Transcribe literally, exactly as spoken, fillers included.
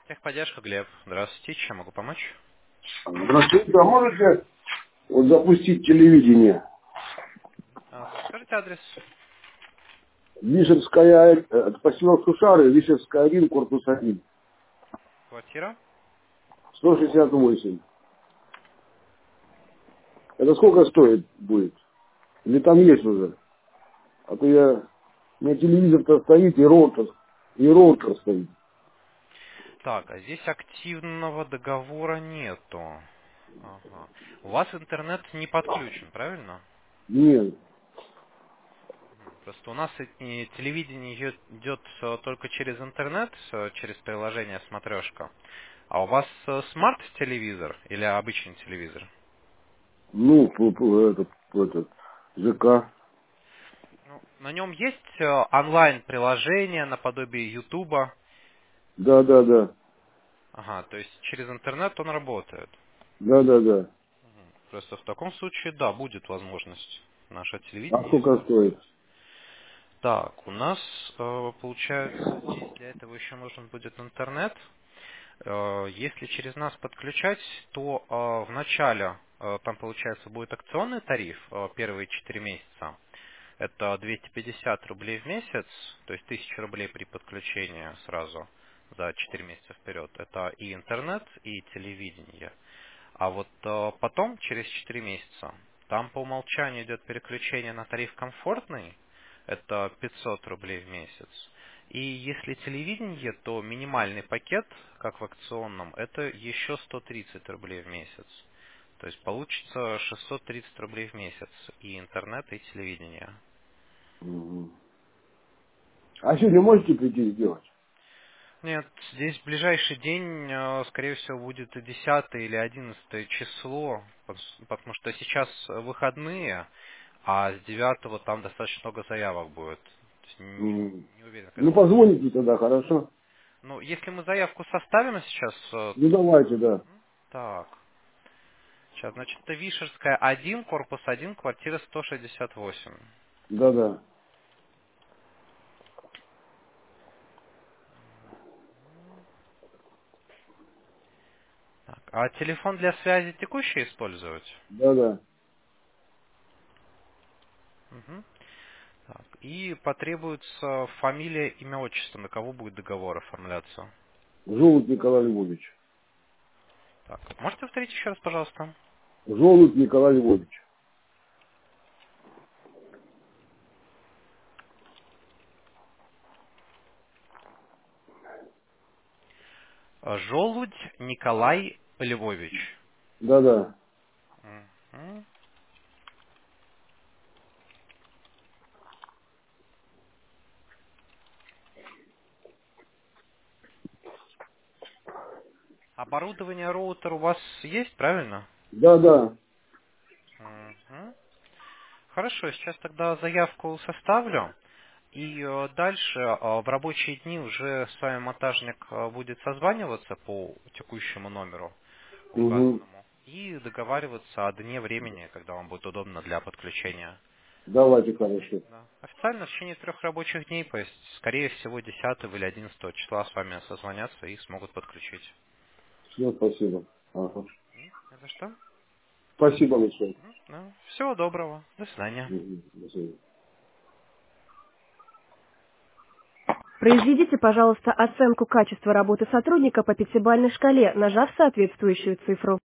Техподдержка, Глеб. Здравствуйте, чем могу помочь? Здравствуйте, а можете вот запустить телевидение? А, скажите адрес. Вишевская, э, поселок Сушары, Вишевская один, корпус один, Квартира. сто шестьдесят восемь. Это сколько стоит будет? Или там есть уже? А то я, у меня телевизор-то стоит и роутер, и роутер стоит. Так, а здесь активного договора нету. Ага. У вас интернет не подключен, правильно? Нет. Просто у нас и- и телевидение идет, идет э, только через интернет, э, через приложение смотрешка. А у вас э, смарт-телевизор или обычный телевизор? Ну, п- п- этот, этот, ЖК. Ну, на нем есть э, онлайн-приложение наподобие Ютуба. Да, да, да. Ага, то есть через интернет он работает. Да, да, да. Просто в таком случае, да, будет возможность наше А телевидение сколько стоит? использовать. Так, у нас, э, получается, здесь для этого еще нужен будет интернет. Э, Если через нас подключать, то э, в начале э, там, получается, будет акционный тариф э, первые четыре месяца. Это двести пятьдесят рублей в месяц, то есть тысяча рублей при подключении сразу за четыре месяца вперед. Это и интернет, и телевидение. А вот э, потом, через четыре месяца, там по умолчанию идет переключение на тариф комфортный, это пятьсот рублей в месяц. И если телевидение, то минимальный пакет, как в акционном, это еще сто тридцать рублей в месяц. То есть получится шестьсот тридцать рублей в месяц и интернет, и телевидение. Мгм. А сегодня можете прийти сделать? Нет, здесь ближайший день, э, скорее всего, будет десятое или одиннадцатое число, пос- потому что сейчас выходные, а с девятого там достаточно много заявок будет. То есть не, Мгм. не уверен, когда Ну, мы сможем. позвоните тогда, хорошо? Ну, если мы заявку составим сейчас, э, Ну, давайте, да. так, сейчас, значит, это Вишерская один, корпус один, квартира сто шестьдесят восемь. Да, да. Так, а телефон для связи текущий использовать? Да, да. Мгм. Так, и потребуется фамилия, имя, отчество, на кого будет договор оформляться. Желудь Николай Львович. Так, можете повторить еще раз, пожалуйста? Желудь Николай Львович. Э, Желудь Николай Львович. Да, да. Мгм. Оборудование роутер у вас есть, правильно? Да, да. Мгм. Хорошо, сейчас тогда заявку составлю. И э, дальше э, в рабочие дни уже с вами монтажник э, будет созваниваться по текущему номеру Угу. указанному и договариваться о дне времени, когда вам будет удобно для подключения. Давайте, хорошо. Да. Официально в течение трех рабочих дней, то есть, скорее всего, десятого или одиннадцатого числа с вами созвонятся и смогут подключить. Все, спасибо. Ага. М, Не за что. Спасибо большое. М, ну, всего доброго. До свидания. Угу. До свидания. Произведите, пожалуйста, оценку качества работы сотрудника по пятибалльной шкале, нажав соответствующую цифру.